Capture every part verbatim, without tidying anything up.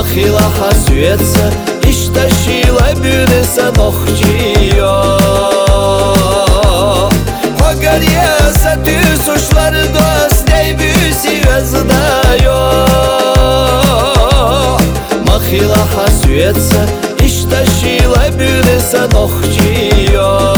Махилаха суется, ишташила бюреса нохчиyo. Hogariyasa tüs uçları dost neybüsi yazdayo. Махилаха суется, ишташила бюреса нохчиyo.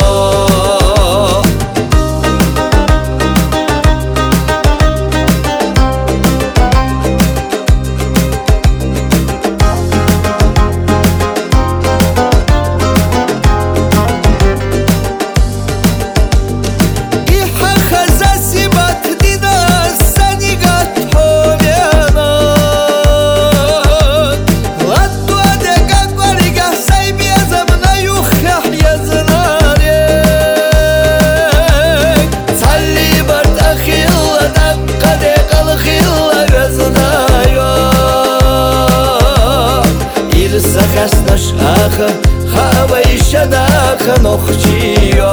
Аха, хава ишадаха нохчиyo.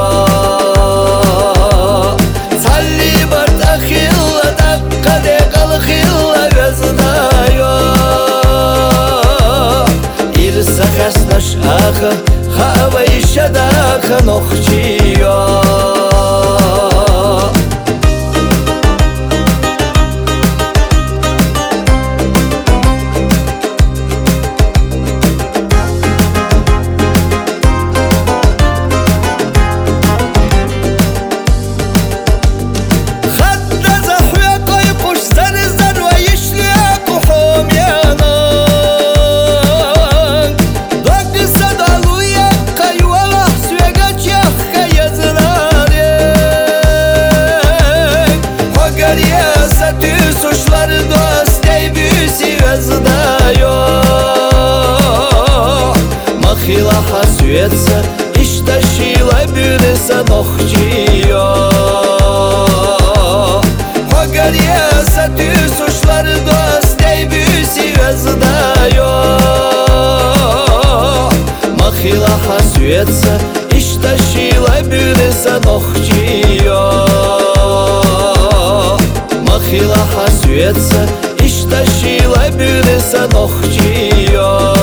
Салли бартахилла даккаде калхилла газнаyo. Ирса хасташ аха, хава ишадаха нохчиyo. Suçları dost neybüsi yazdayo. Махилаха суется, ишташила бюреса нохчиyo. Hogariyasa tüs uçları dost neybüsi yazdayo. Махилаха суется, ишташила бюреса нохчиyo. Махилаха суется, ишташила бюреса нохчиyo.